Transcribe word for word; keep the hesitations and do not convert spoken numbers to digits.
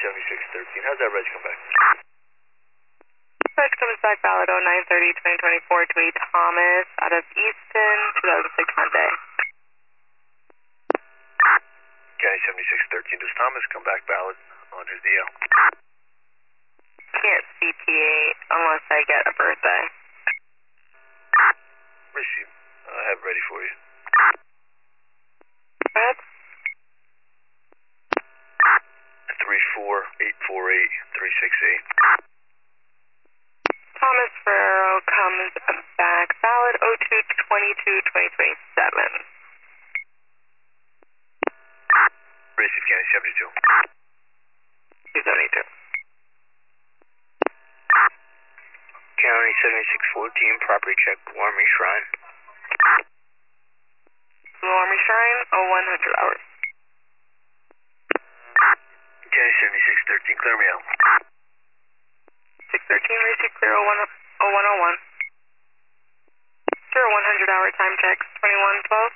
seventy-six thirteen. How's that reg come back? Reg comes back valid oh nine thirty twenty twenty-four to a Thomas out of Easton, two thousand six Monday. County seventy-six thirteen. Does Thomas come back valid on his D L? Can't C T A unless I get a birthday. Receive. I have it ready for you. What? three four eight four eight three six eight. Thomas Ferrero comes back valid oh two twenty-two twenty twenty-seven. Receive County seventy-two. two seventy-two. County seventy-six fourteen, property check, Blue Army Shrine. Blue Army Shrine, oh one hundred hours. County seventy-six thirteen, clear me out. six thirteen, receive clear oh one oh one. Zero one hundred hour time checks, twenty-one twelve.